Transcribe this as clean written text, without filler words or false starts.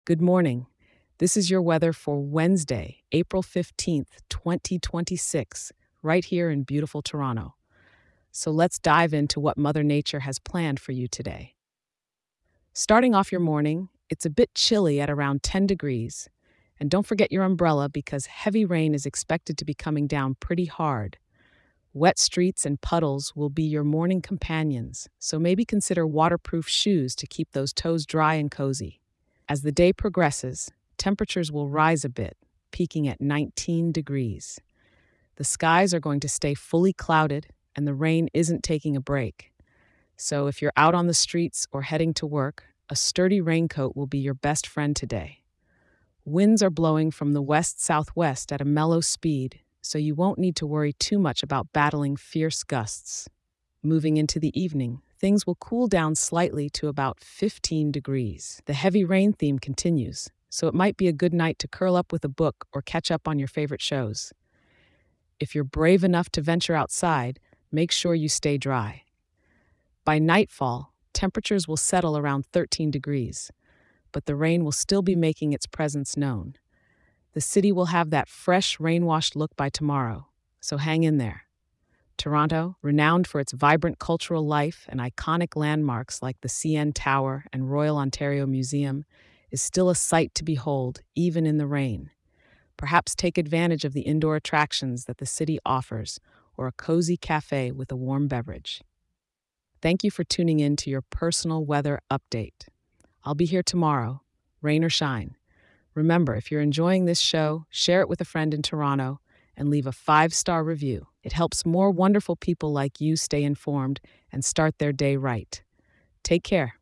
Good morning. This is your weather for Wednesday, April 15th, 2026, right here in beautiful Toronto. So let's dive into what Mother Nature has planned for you today. Starting off your morning, it's a bit chilly at around 10 degrees. And don't forget your umbrella because heavy rain is expected to be coming down pretty hard. Wet streets and puddles will be your morning companions, so maybe consider waterproof shoes to keep those toes dry and cozy. As the day progresses, temperatures will rise a bit, peaking at 19 degrees. The skies are going to stay fully clouded, and the rain isn't taking a break. So if you're out on the streets or heading to work, a sturdy raincoat will be your best friend today. Winds are blowing from the west-southwest at a mellow speed, so you won't need to worry too much about battling fierce gusts. Moving into the evening, things will cool down slightly to about 15 degrees. The heavy rain theme continues, so it might be a good night to curl up with a book or catch up on your favorite shows. If you're brave enough to venture outside, make sure you stay dry. By nightfall, temperatures will settle around 13 degrees, but the rain will still be making its presence known. The city will have that fresh, rain-washed look by tomorrow, so hang in there. Toronto, renowned for its vibrant cultural life and iconic landmarks like the CN Tower and Royal Ontario Museum, is still a sight to behold, even in the rain. Perhaps take advantage of the indoor attractions that the city offers, or a cozy cafe with a warm beverage. Thank you for tuning in to your personal weather update. I'll be here tomorrow, rain or shine. Remember, if you're enjoying this show, share it with a friend in Toronto and leave a 5-star review. It helps more wonderful people like you stay informed and start their day right. Take care.